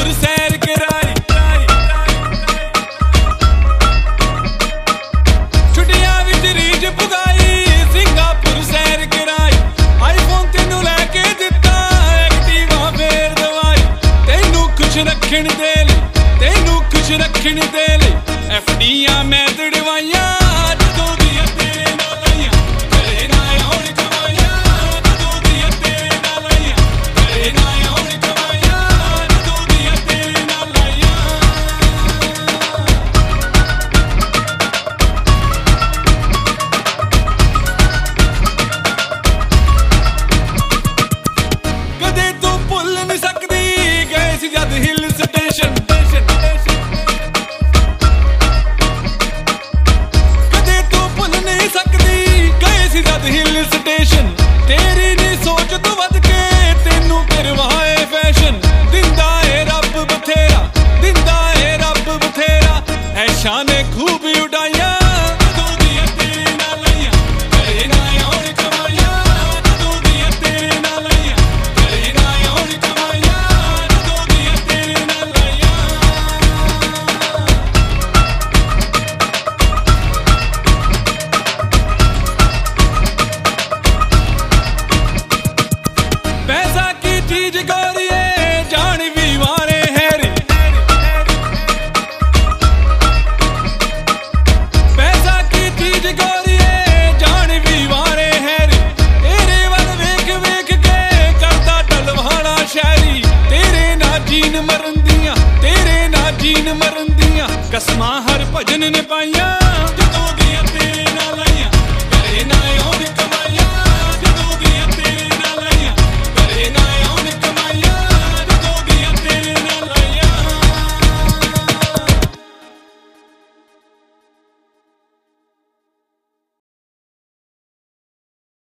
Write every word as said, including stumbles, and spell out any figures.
Singapore सैर कराई, छुट्टियां विच रीझ पुगाई, सिंगापुर सैर कराई। आईफोन तेनू लैके दिता, एक्टिवा फेर दवाई, तेनू खुश रखण दे लई, तेनू खुश रखण दे लई। एफ डीआं मैं तड़वाइयां जदों दियां तेरे नाल आईयां, घरे ना आउण कमाइयां जदों दियां तेरे नाल आईयां, घरे ना आउण कमाइयां जदों दियां तेरे नाल आईयां। कदे तू भुल नहीं सकदी गए सी जद हिल स्टेशन, हिल स्टेशन। तेरी नी सोच तो वध के तेनू करवाए फैशन, दिंदा ए रब बथेरा, दिंदा ए रब बथेरा। ऐशा ने खूब उड़ाइयां जदों दियां तेरे नाल आईयां, घरे ना आउण कमाइयां जदों दियां तेरे नाल आईयां, घरे ना आउण कमाइयां जदों दियां तेरे नाल आईयां। पैसा की चीज गोरिए जान भी मारे हैरी, पैसा की चीज गोरिए जान भी मारे हैरी। तेरे वल वेख वेख के करदा डलवाना शहरी, तेरे ना जीन मरन दियां, तेरे ना जीन मरन दियां। कसमां हर भजन ने पाइयां